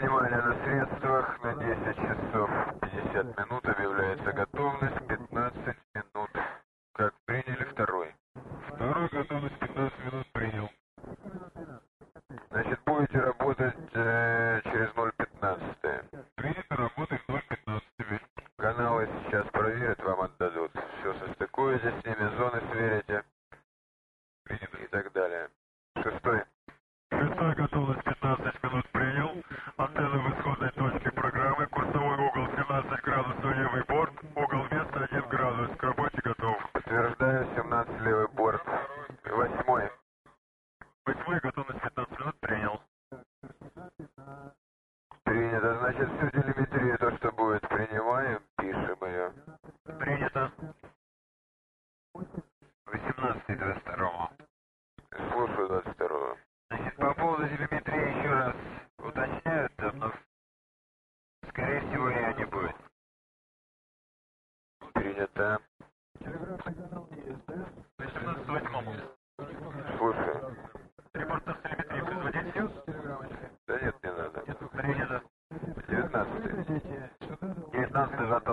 Внимание на средствах на 10 часов 50 минут объявляется готовность 15 минут. Как приняли второй? Второй готовность 15 минут принял. Значит, будете работать через 0,15. Принято работать 0,15. Каналы сейчас проверят, вам отдадут. Все состыкуете с ними, зоны сверите. Принято. И так далее. Шестой. Шестой готовность 15 минут принял. Антенна в исходной точке программы. Курсовой угол 17 градусов левый борт. Угол места 1 градус. К работе готов. Подтверждаю, 17 левый борт. Восьмой. Восьмой готовность 15 минут принял. Принято. Значит, всю телеметрию, то, что будет, принимаем, пишем ее. Принято. 18-22. Слушаю 22-го. Значит, по поводу телеметрии еще раз уточняют, но скорее всего ее не будет. Принято. 18-8. Слушаю. Репортер телеметрии производитель. Да нет, не надо. Принято. 19-й. 19-22.